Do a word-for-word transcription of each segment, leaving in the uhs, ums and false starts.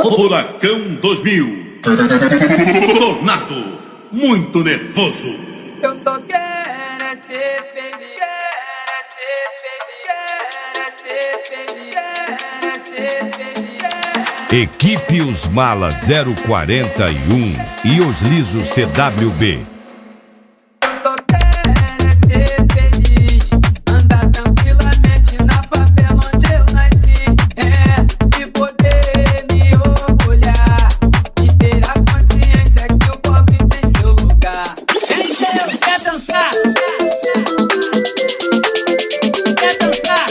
Furacão dois mil. Tornado, muito nervoso. Eu só quero é ser feliz, quero é ser feliz, quero é ser feliz, quero é ser feliz. Equipe Os Malas zero quarenta e um e os Lisos C W B. Eu só quero é ser feliz, andar tranquilamente na favela onde eu nasci, é, e poder me orgulhar e ter a consciência que o pobre tem seu lugar. Entendeu? Quer dançar? Quer dançar?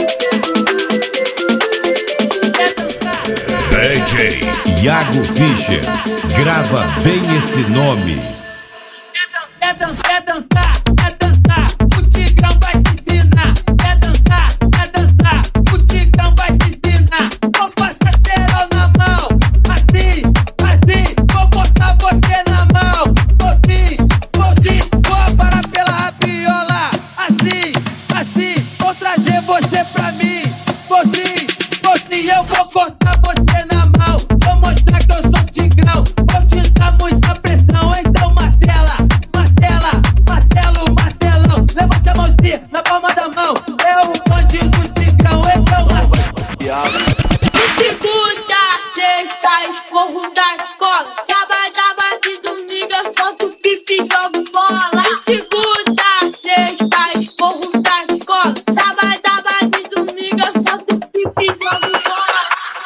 Quer dançar? D J Iago Fischer, grava bem esse nome. Quer dançar? Quer dançar? Quer dançar? O Tigrão vai te ensinar. Quer dançar? Quer dançar? O Tigrão vai te ensinar. Vou passar cerol na mão, assim, assim. Vou botar você na mão, vou sim, vou sim. Vou parar pela rapiola, assim, assim. Vou trazer você pra mim, vou sim, vou sim. Eu vou cortar você na mão, vou mostrar que eu sou Tigrão. Vou te dar muita pressão, então martela, martela, martelo, martelão. Levante a mãozinha na palma da mão. É o bandido Tigrão, então martelo. Segunda, sexta, esporro da escola. Sábado, sábado e domingo eu solto pipi e jogo bola. Segunda, sexta, esporro da escola. Sábado, sábado e domingo eu solto pipi e jogo bola.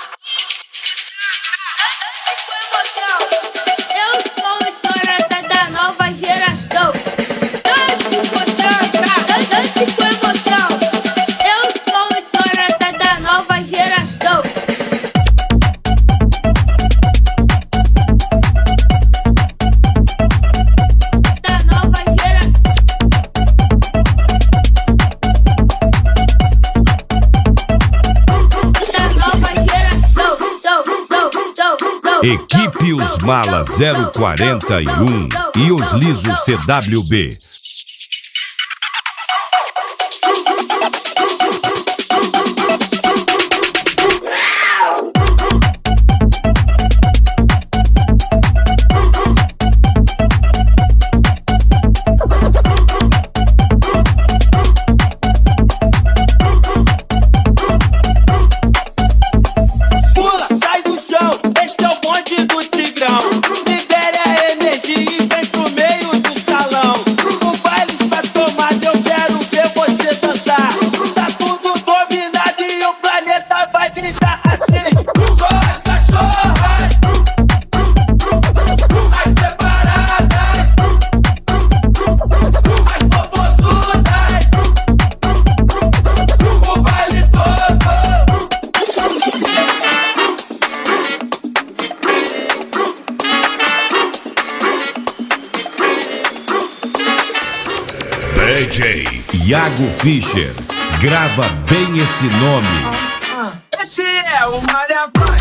Eu sou a história da nova geração. Dance com emoção, dance com emoção. Eu sou a história da nova geração. Da nova geração. Da nova geração. Zo, zo, zo, zo. Equipe Os Malas zero quarenta e um e os Lisos C W B. Pula, sai do chão, esse é o bonde do Tigrão. Libere a energia e vem pro meio do salão. O baile está tomado, eu quero ver você dançar. Tá tudo dominado e o planeta vai gritar assim. Só as cachorras, as separadas, as popozudas, o baile todo. D J Iago Fischer, grava bem esse nome. Esse é o Maria Vai.